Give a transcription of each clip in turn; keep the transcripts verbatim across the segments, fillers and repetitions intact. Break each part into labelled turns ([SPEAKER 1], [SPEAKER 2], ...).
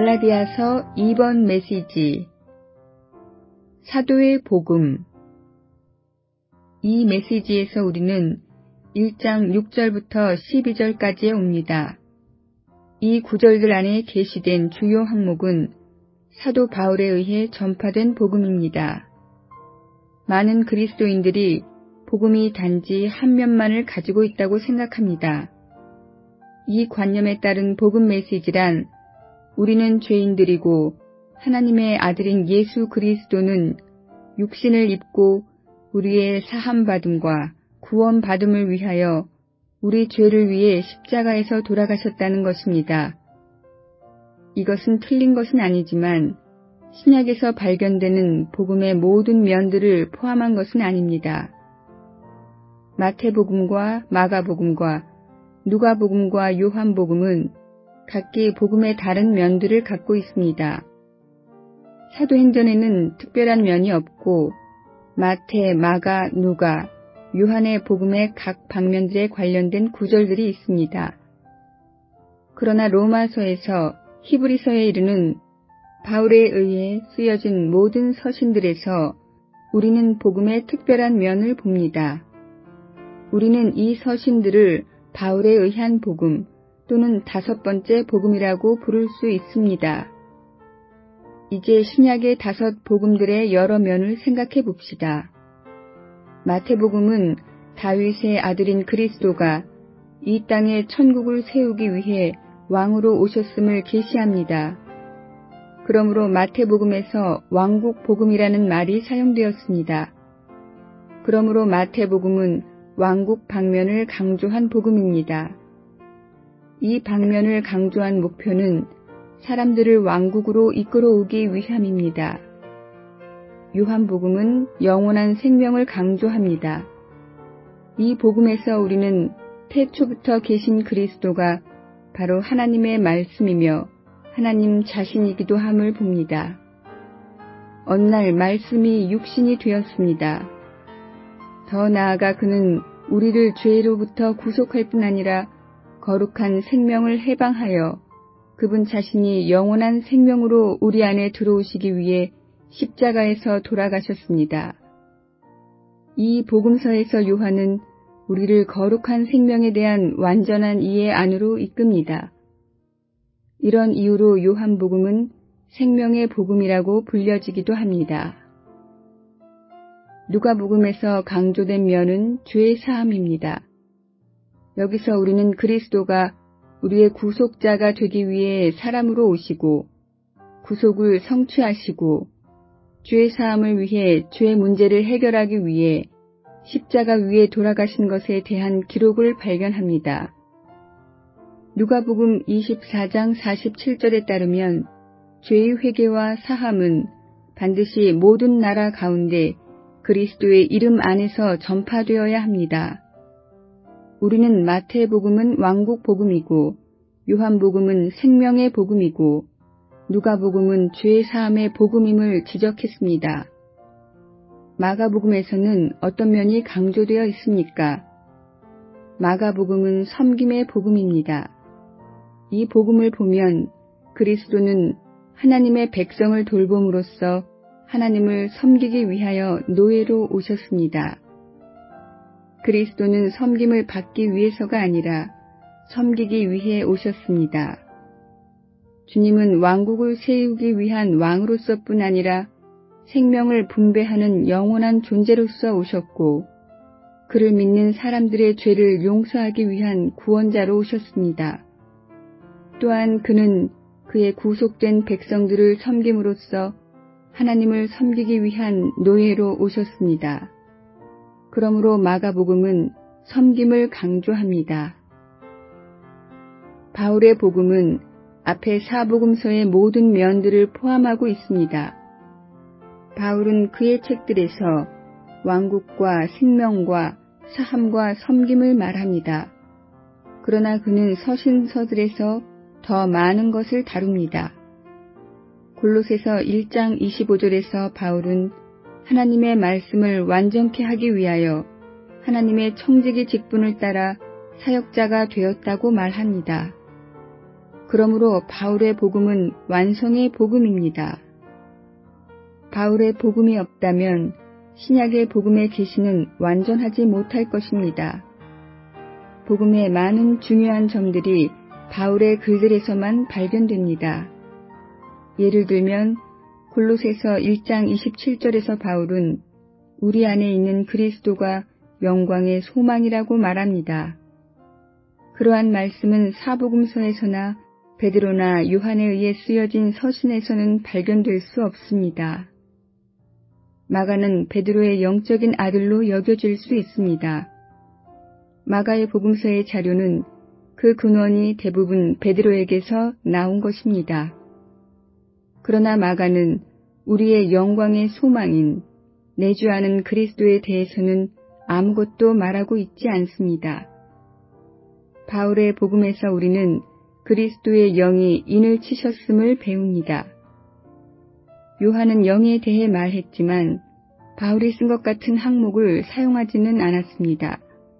[SPEAKER 1] 갈라디아서 이 번 메시지 사도의 복음. 이 메시지에서 우리는 일 장 육 절부터 십이 절까지에 옵니다. 이 구절들 안에 게시된 주요 항목은 사도 바울에 의해 전파된 복음입니다. 많은 그리스도인들이 복음이 단지 한 면만을 가지고 있다고 생각합니다. 이 관념에 따른 복음 메시지란 우리는 죄인들이고 하나님의 아들인 예수 그리스도는 육신을 입고 우리의 사함받음과 구원받음을 위하여 우리 죄를 위해 십자가에서 돌아가셨다는 것입니다. 이것은 틀린 것은 아니지만 신약에서 발견되는 복음의 모든 면들을 포함한 것은 아닙니다. 마태복음과 마가복음과 누가복음과 요한복음은 각기 복음의 다른 면들을 갖고 있습니다. 사도행전에는 특별한 면이 없고 마태, 마가, 누가, 요한의 복음의 각 방면들에 관련된 구절들이 있습니다. 그러나 로마서에서 히브리서에 이르는 바울에 의해 쓰여진 모든 서신들에서 우리는 복음의 특별한 면을 봅니다. 우리는 이 서신들을 바울에 의한 복음 또는 다섯 번째 복음이라고 부를 수 있습니다. 이제 신약의 다섯 복음들의 여러 면을 생각해 봅시다. 마태복음은 다윗의 아들인 그리스도가 이 땅에 천국을 세우기 위해 왕으로 오셨음을 계시합니다. 그러므로 마태복음에서 왕국 복음이라는 말이 사용되었습니다. 그러므로 마태복음은 왕국 방면을 강조한 복음입니다. 이 방면을 강조한 목표는 사람들을 왕국으로 이끌어오기 위함입니다. 요한복음은 영원한 생명을 강조합니다. 이 복음에서 우리는 태초부터 계신 그리스도가 바로 하나님의 말씀이며 하나님 자신이기도 함을 봅니다. 어느 날 말씀이 육신이 되었습니다. 더 나아가 그는 우리를 죄로부터 구속할 뿐 아니라 거룩한 생명을 해방하여 그분 자신이 영원한 생명으로 우리 안에 들어오시기 위해 십자가에서 돌아가셨습니다. 이 복음서에서 요한은 우리를 거룩한 생명에 대한 완전한 이해 안으로 이끕니다. 이런 이유로 요한복음은 생명의 복음이라고 불려지기도 합니다. 누가복음에서 강조된 면은 죄 사함입니다. 여기서 우리는 그리스도가 우리의 구속자가 되기 위해 사람으로 오시고 구속을 성취하시고 죄 사함을 위해 죄 문제를 해결하기 위해 십자가 위에 돌아가신 것에 대한 기록을 발견합니다. 누가복음 이십사 장 사십칠 절에 따르면 죄의 회개와 사함은 반드시 모든 나라 가운데 그리스도의 이름 안에서 전파되어야 합니다. 우리는 마태복음은 왕국 복음이고 요한복음은 생명의 복음이고 누가복음은 죄 사함의 복음임을 지적했습니다. 마가복음에서는 어떤 면이 강조되어 있습니까? 마가복음은 섬김의 복음입니다. 이 복음을 보면 그리스도는 하나님의 백성을 돌봄으로써 하나님을 섬기기 위하여 노예로 오셨습니다. 그리스도는 섬김을 받기 위해서가 아니라 섬기기 위해 오셨습니다. 주님은 왕국을 세우기 위한 왕으로서뿐 아니라 생명을 분배하는 영원한 존재로서 오셨고 그를 믿는 사람들의 죄를 용서하기 위한 구원자로 오셨습니다. 또한 그는 그의 구속된 백성들을 섬김으로써 하나님을 섬기기 위한 노예로 오셨습니다. 그러므로 마가복음은 섬김을 강조합니다. 바울의 복음은 앞의 사복음서의 모든 면들을 포함하고 있습니다. 바울은 그의 책들에서 왕국과 생명과 사함과 섬김을 말합니다. 그러나 그는 서신서들에서 더 많은 것을 다룹니다. 골로새서 일 장 이십오 절에서 바울은 하나님의 말씀을 완전케 하기 위하여 하나님의 청지기 직분을 따라 사역자가 되었다고 말합니다. 그러므로 바울의 복음은 완성의 복음입니다. 바울의 복음이 없다면 신약의 복음의 계시는 완전하지 못할 것입니다. 복음의 많은 중요한 점들이 바울의 글들에서만 발견됩니다. 예를 들면 골로새서 일 장 이십칠 절에서 바울은 우리 안에 있는 그리스도가 영광의 소망이라고 말합니다. 그러한 말씀은 사복음서에서나 베드로나 요한에 의해 쓰여진 서신에서는 발견될 수 없습니다. 마가는 베드로의 영적인 아들로 여겨질 수 있습니다. 마가의 복음서의 자료는 그 근원이 대부분 베드로에게서 나온 것입니다. 그러나 마가는 우리의 영광의 소망인 내주 아는 그리스도에 대해서는 아무것도 말하고 있지 않습니다. 바울의 복음에서 우리는 그리스도의 영이 인을 치셨음을 배웁니다. 요한은 영에 대해 말했지만 바울이 쓴 것 같은 항목을 사용하지는 않았습니다.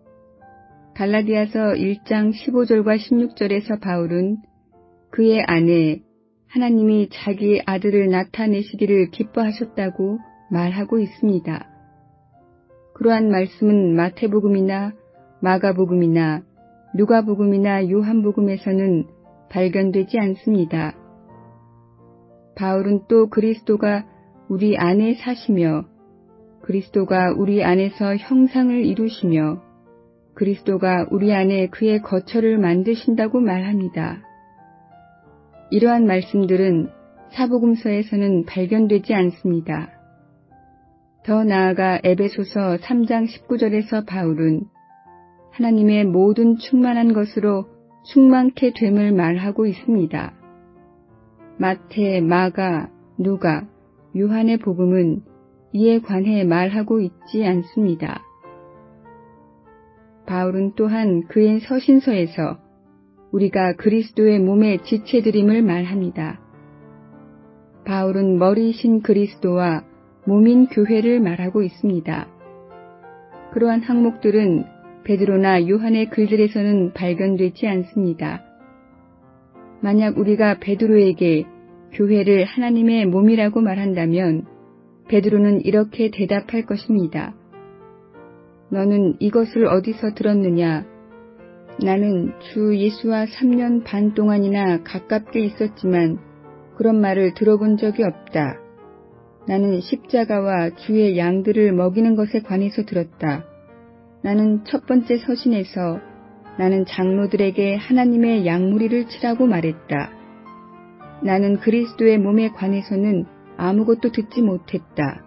[SPEAKER 1] 갈라디아서 일 장 십오 절과 십육 절에서 바울은 그의 안에 하나님이 자기 아들을 나타내시기를 기뻐하셨다고 말하고 있습니다. 그러한 말씀은 마태복음이나 마가복음이나 누가복음이나 요한복음에서는 발견되지 않습니다. 바울은 또 그리스도가 우리 안에 사시며 그리스도가 우리 안에서 형상을 이루시며 그리스도가 우리 안에 그의 거처를 만드신다고 말합니다. 이러한 말씀들은 사복음서에서는 발견되지 않습니다. 더 나아가 에베소서 삼 장 십구 절에서 바울은 하나님의 모든 충만한 것으로 충만케 됨을 말하고 있습니다. 마태, 마가, 누가, 요한의 복음은 이에 관해 말하고 있지 않습니다. 바울은 또한 그의 서신서에서 우리가 그리스도의 몸의 지체들임을 말합니다. 바울은 머리이신 그리스도와 몸인 교회를 말하고 있습니다. 그러한 항목들은 베드로나 요한의 글들에서는 발견되지 않습니다. 만약 우리가 베드로에게 교회를 하나님의 몸이라고 말한다면 베드로는 이렇게 대답할 것입니다. 너는 이것을 어디서 들었느냐? 나는 주 예수와 삼 년 반 동안이나 가깝게 있었지만 그런 말을 들어본 적이 없다. 나는 십자가와 주의 양들을 먹이는 것에 관해서 들었다. 나는 첫 번째 서신에서 나는 장로들에게 하나님의 양무리를 치라고 말했다. 나는 그리스도의 몸에 관해서는 아무것도 듣지 못했다.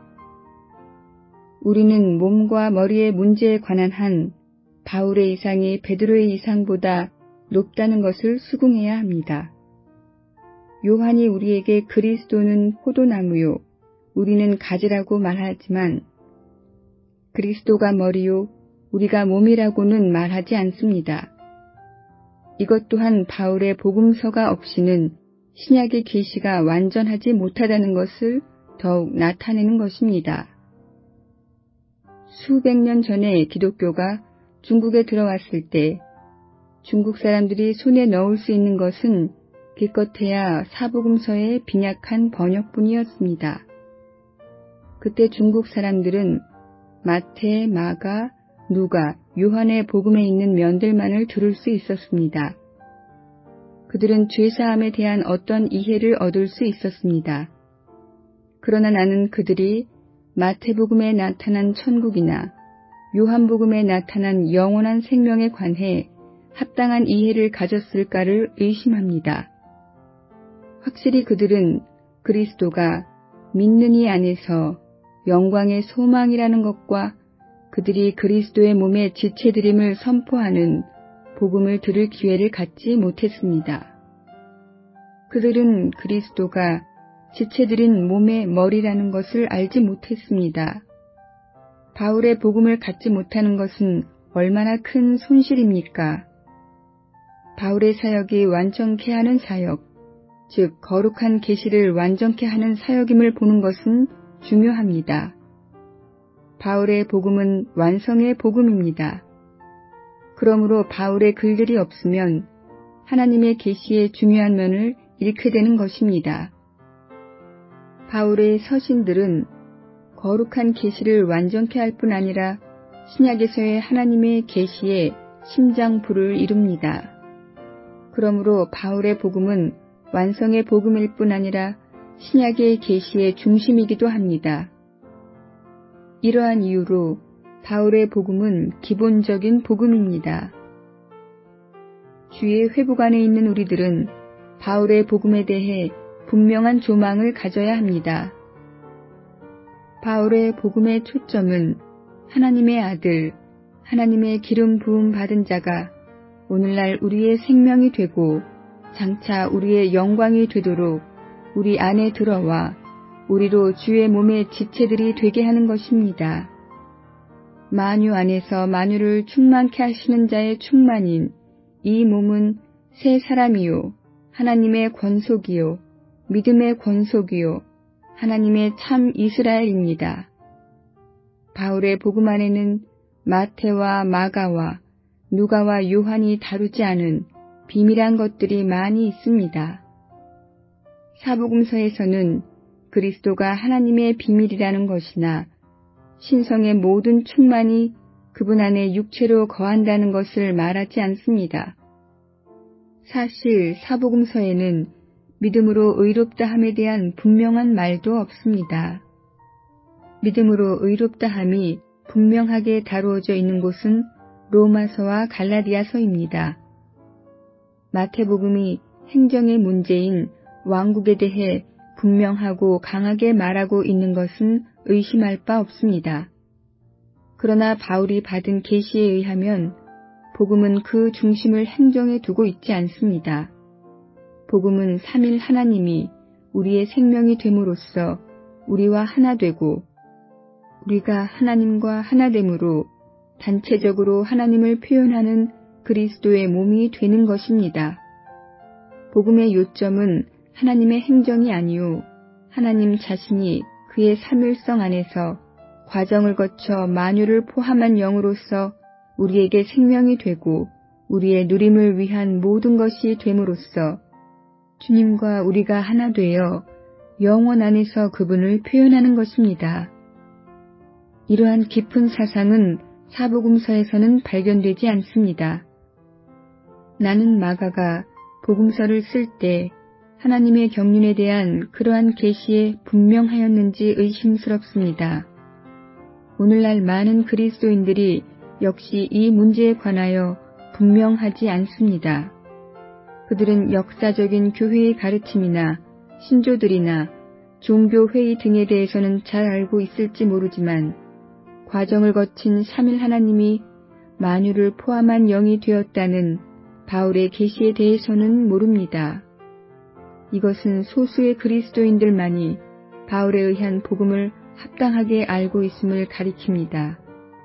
[SPEAKER 1] 우리는 몸과 머리의 문제에 관한 한 바울의 이상이 베드로의 이상보다 높다는 것을 수긍해야 합니다. 요한이 우리에게 그리스도는 포도나무요, 우리는 가지라고 말하지만 그리스도가 머리요, 우리가 몸이라고는 말하지 않습니다. 이것 또한 바울의 복음서가 없이는 신약의 계시가 완전하지 못하다는 것을 더욱 나타내는 것입니다. 수백 년 전에 기독교가 중국에 들어왔을 때 중국 사람들이 손에 넣을 수 있는 것은 기껏해야 사복음서의 빈약한 번역뿐이었습니다. 그때 중국 사람들은 마태, 마가, 누가, 요한의 복음에 있는 면들만을 들을 수 있었습니다. 그들은 죄사함에 대한 어떤 이해를 얻을 수 있었습니다. 그러나 나는 그들이 마태복음에 나타난 천국이나 요한복음에 나타난 영원한 생명에 관해 합당한 이해를 가졌을까를 의심합니다. 확실히 그들은 그리스도가 믿는 이 안에서 영광의 소망이라는 것과 그들이 그리스도의 몸의 지체들임을 선포하는 복음을 들을 기회를 갖지 못했습니다. 그들은 그리스도가 지체들인 몸의 머리라는 것을 알지 못했습니다. 바울의 복음을 갖지 못하는 것은 얼마나 큰 손실입니까? 바울의 사역이 완전케 하는 사역, 즉 거룩한 계시를 완전케 하는 사역임을 보는 것은 중요합니다. 바울의 복음은 완성의 복음입니다. 그러므로 바울의 글들이 없으면 하나님의 계시의 중요한 면을 잃게 되는 것입니다. 바울의 서신들은 거룩한 계시를 완전케 할 뿐 아니라 신약에서의 하나님의 계시의 심장부를 이룹니다. 그러므로 바울의 복음은 완성의 복음일 뿐 아니라 신약의 계시의 중심이기도 합니다. 이러한 이유로 바울의 복음은 기본적인 복음입니다. 주의 회복 안에 있는 우리들은 바울의 복음에 대해 분명한 조망을 가져야 합니다. 바울의 복음의 초점은 하나님의 아들, 하나님의 기름 부음 받은 자가 오늘날 우리의 생명이 되고 장차 우리의 영광이 되도록 우리 안에 들어와 우리로 주의 몸의 지체들이 되게 하는 것입니다. 만유 안에서 만유를 충만케 하시는 자의 충만인 이 몸은 새 사람이요 하나님의 권속이요 믿음의 권속이요 하나님의 참 이스라엘입니다. 바울의 복음 안에는 마태와 마가와 누가와 요한이 다루지 않은 비밀한 것들이 많이 있습니다. 사복음서에서는 그리스도가 하나님의 비밀이라는 것이나 신성의 모든 충만이 그분 안에 육체로 거한다는 것을 말하지 않습니다. 사실 사복음서에는 믿음으로 의롭다함에 대한 분명한 말도 없습니다. 믿음으로 의롭다함이 분명하게 다루어져 있는 곳은 로마서와 갈라디아서입니다. 마태복음이 행정의 문제인 왕국에 대해 분명하고 강하게 말하고 있는 것은 의심할 바 없습니다. 그러나 바울이 받은 계시에 의하면 복음은 그 중심을 행정에 두고 있지 않습니다. 복음은 삼일 하나님이 우리의 생명이 됨으로써 우리와 하나 되고 우리가 하나님과 하나됨으로 단체적으로 하나님을 표현하는 그리스도의 몸이 되는 것입니다. 복음의 요점은 하나님의 행정이 아니요 하나님 자신이 그의 삼일성 안에서 과정을 거쳐 만유를 포함한 영으로서 우리에게 생명이 되고 우리의 누림을 위한 모든 것이 됨으로써 주님과 우리가 하나 되어 영원 안에서 그분을 표현하는 것입니다. 이러한 깊은 사상은 사복음서에서는 발견되지 않습니다. 나는 마가가 복음서를 쓸 때 하나님의 경륜에 대한 그러한 계시에 분명하였는지 의심스럽습니다. 오늘날 많은 그리스도인들이 역시 이 문제에 관하여 분명하지 않습니다. 그들은 역사적인 교회의 가르침이나 신조들이나 종교회의 등에 대해서는 잘 알고 있을지 모르지만 과정을 거친 삼일 하나님이 만유를 포함한 영이 되었다는 바울의 계시에 대해서는 모릅니다. 이것은 소수의 그리스도인들만이 바울에 의한 복음을 합당하게 알고 있음을 가리킵니다.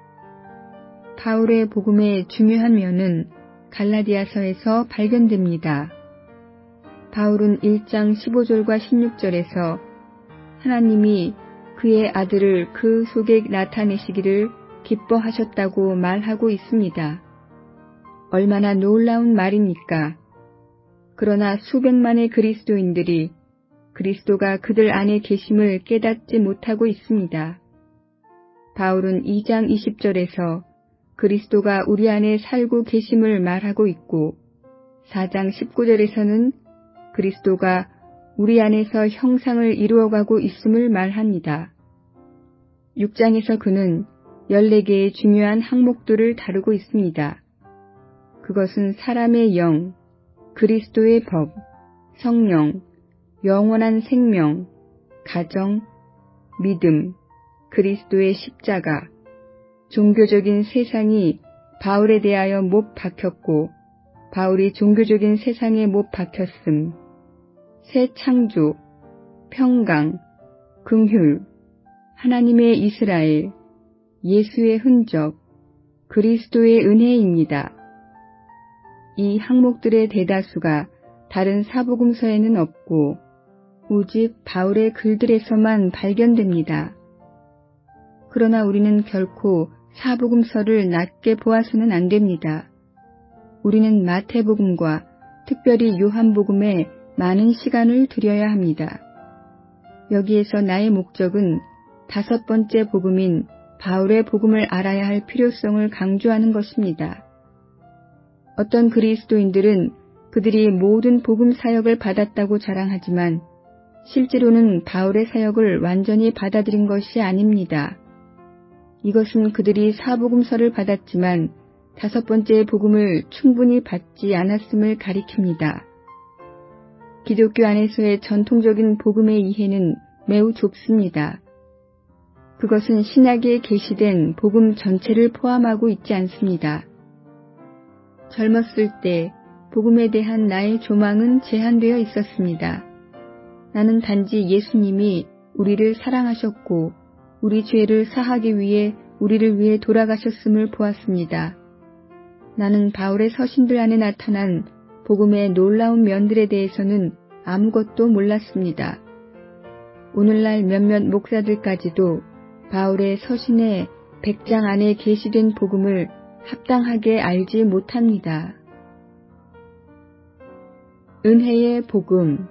[SPEAKER 1] 바울의 복음의 중요한 면은 갈라디아서에서 발견됩니다. 바울은 일 장 십오 절과 십육 절에서 하나님이 그의 아들을 그 속에 나타내시기를 기뻐하셨다고 말하고 있습니다. 얼마나 놀라운 말입니까? 그러나 수백만의 그리스도인들이 그리스도가 그들 안에 계심을 깨닫지 못하고 있습니다. 바울은 이 장 이십 절에서 그리스도가 우리 안에 살고 계심을 말하고 있고 사 장 십구 절에서는 그리스도가 우리 안에서 형상을 이루어가고 있음을 말합니다. 육 장에서 그는 열네 개의 중요한 항목들을 다루고 있습니다. 그것은 사람의 영, 그리스도의 법, 성령, 영원한 생명, 가정, 믿음, 그리스도의 십자가, 종교적인 세상이 바울에 대하여 못 박혔고 바울이 종교적인 세상에 못 박혔음, 새 창조, 평강, 긍휼, 하나님의 이스라엘, 예수의 흔적, 그리스도의 은혜입니다. 이 항목들의 대다수가 다른 사복음서에는 없고 오직 바울의 글들에서만 발견됩니다. 그러나 우리는 결코 사복음서를 낮게 보아서는 안 됩니다. 우리는 마태복음과 특별히 요한복음에 많은 시간을 들여야 합니다. 여기에서 나의 목적은 다섯 번째 복음인 바울의 복음을 알아야 할 필요성을 강조하는 것입니다. 어떤 그리스도인들은 그들이 모든 복음 사역을 받았다고 자랑하지만 실제로는 바울의 사역을 완전히 받아들인 것이 아닙니다. 이것은 그들이 사복음서를 받았지만 다섯 번째 복음을 충분히 받지 않았음을 가리킵니다. 기독교 안에서의 전통적인 복음의 이해는 매우 좁습니다. 그것은 신약에 계시된 복음 전체를 포함하고 있지 않습니다. 젊었을 때 복음에 대한 나의 조망은 제한되어 있었습니다. 나는 단지 예수님이 우리를 사랑하셨고 우리 죄를 사하기 위해 우리를 위해 돌아가셨음을 보았습니다. 나는 바울의 서신들 안에 나타난 복음의 놀라운 면들에 대해서는 아무것도 몰랐습니다. 오늘날 몇몇 목사들까지도 바울의 서신의 백 장 안에 게시된 복음을 합당하게 알지 못합니다. 은혜의 복음.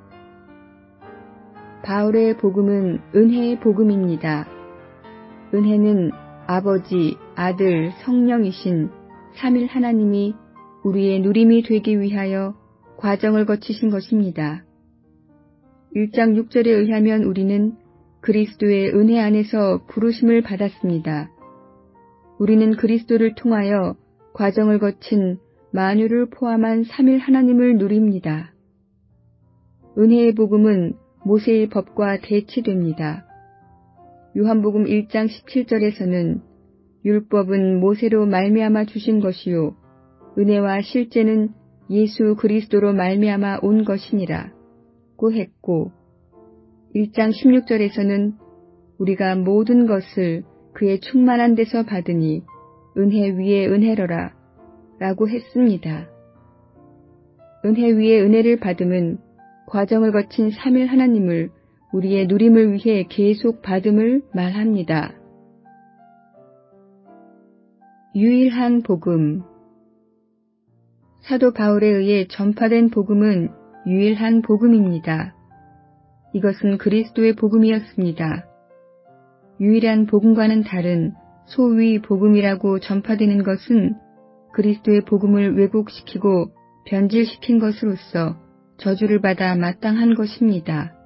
[SPEAKER 1] 바울의 복음은 은혜의 복음입니다. 은혜는 아버지, 아들, 성령이신 삼일 하나님이 우리의 누림이 되기 위하여 과정을 거치신 것입니다. 일 장 육 절에 의하면 우리는 그리스도의 은혜 안에서 부르심을 받았습니다. 우리는 그리스도를 통하여 과정을 거친 만유를 포함한 삼일 하나님을 누립니다. 은혜의 복음은 모세의 법과 대치됩니다. 요한복음 일 장 십칠 절에서는 율법은 모세로 말미암아 주신 것이요 은혜와 실제는 예수 그리스도로 말미암아 온 것이니라 고 했고 일 장 십육 절에서는 우리가 모든 것을 그의 충만한 데서 받으니 은혜 위에 은혜로라 라고 했습니다. 은혜 위에 은혜를 받음은 과정을 거친 삼일 하나님을 우리의 누림을 위해 계속 받음을 말합니다. 유일한 복음. 사도 바울에 의해 전파된 복음은 유일한 복음입니다. 이것은 그리스도의 복음이었습니다. 유일한 복음과는 다른 소위 복음이라고 전파되는 것은 그리스도의 복음을 왜곡시키고 변질시킨 것으로서 저주를 받아 마땅한 것입니다.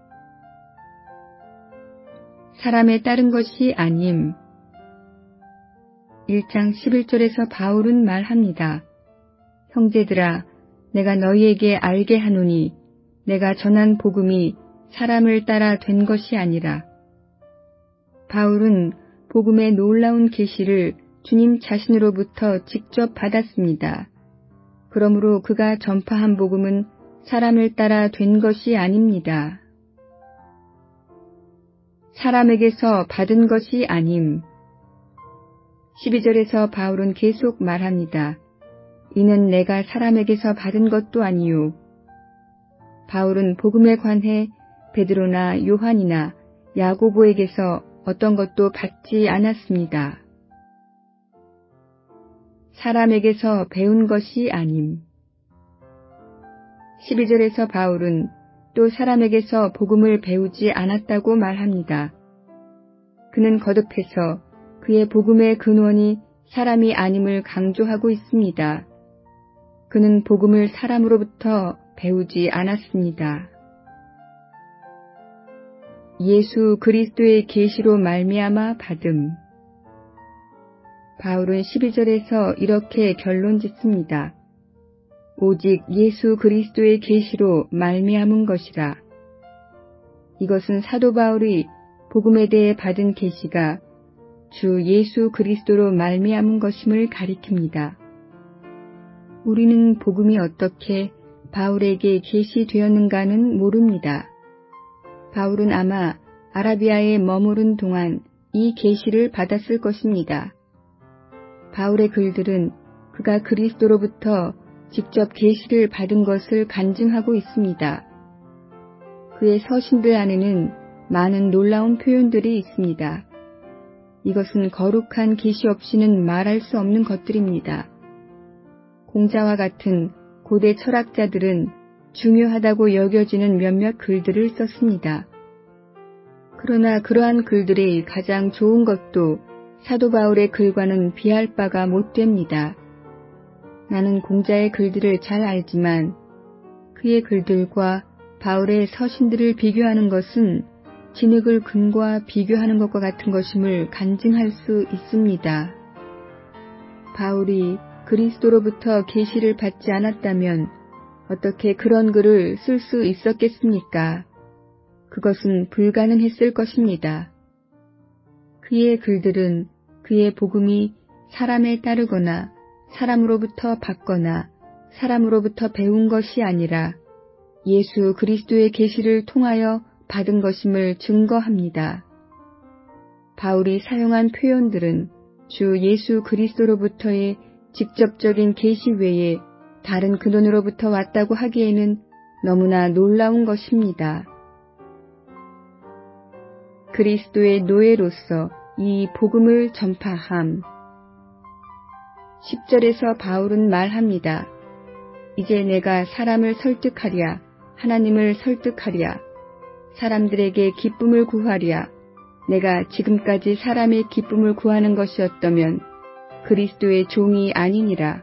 [SPEAKER 1] 사람에 따른 것이 아님. 일 장 십일 절에서 바울은 말합니다. 형제들아, 내가 너희에게 알게 하노니 내가 전한 복음이 사람을 따라 된 것이 아니라. 바울은 복음의 놀라운 계시를 주님 자신으로부터 직접 받았습니다. 그러므로 그가 전파한 복음은 사람을 따라 된 것이 아닙니다. 사람에게서 받은 것이 아님. 십이 절에서 바울은 계속 말합니다. 이는 내가 사람에게서 받은 것도 아니요. 바울은 복음에 관해 베드로나 요한이나 야고보에게서 어떤 것도 받지 않았습니다. 사람에게서 배운 것이 아님. 십이 절에서 바울은 또 사람에게서 복음을 배우지 않았다고 말합니다. 그는 거듭해서 그의 복음의 근원이 사람이 아님을 강조하고 있습니다. 그는 복음을 사람으로부터 배우지 않았습니다. 예수 그리스도의 계시로 말미암아 받음. 바울은 십이 절에서 이렇게 결론짓습니다. 오직 예수 그리스도의 계시로 말미암은 것이라. 이것은 사도 바울이 복음에 대해 받은 계시가 주 예수 그리스도로 말미암은 것임을 가리킵니다. 우리는 복음이 어떻게 바울에게 계시되었는가는 모릅니다. 바울은 아마 아라비아에 머무른 동안 이 계시를 받았을 것입니다. 바울의 글들은 그가 그리스도로부터 직접 계시를 받은 것을 간증하고 있습니다. 그의 서신들 안에는 많은 놀라운 표현들이 있습니다. 이것은 거룩한 계시 없이는 말할 수 없는 것들입니다. 공자와 같은 고대 철학자들은 중요하다고 여겨지는 몇몇 글들을 썼습니다. 그러나 그러한 글들이 가장 좋은 것도 사도 바울의 글과는 비할 바가 못 됩니다. 나는 공자의 글들을 잘 알지만 그의 글들과 바울의 서신들을 비교하는 것은 진흙을 금과 비교하는 것과 같은 것임을 간증할 수 있습니다. 바울이 그리스도로부터 계시를 받지 않았다면 어떻게 그런 글을 쓸 수 있었겠습니까? 그것은 불가능했을 것입니다. 그의 글들은 그의 복음이 사람에 따르거나 사람으로부터 받거나 사람으로부터 배운 것이 아니라 예수 그리스도의 계시를 통하여 받은 것임을 증거합니다. 바울이 사용한 표현들은 주 예수 그리스도로부터의 직접적인 계시 외에 다른 근원으로부터 왔다고 하기에는 너무나 놀라운 것입니다. 그리스도의 노예로서 이 복음을 전파함. 십 절에서 바울은 말합니다. 이제 내가 사람을 설득하랴, 하나님을 설득하랴, 사람들에게 기쁨을 구하랴. 내가 지금까지 사람의 기쁨을 구하는 것이었다면 그리스도의 종이 아니니라.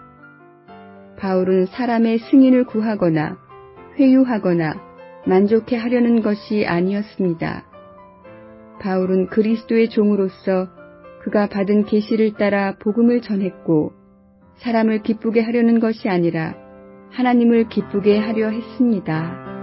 [SPEAKER 1] 바울은 사람의 승인을 구하거나 회유하거나 만족해 하려는 것이 아니었습니다. 바울은 그리스도의 종으로서 그가 받은 계시를 따라 복음을 전했고 사람을 기쁘게 하려는 것이 아니라 하나님을 기쁘게 하려 했습니다.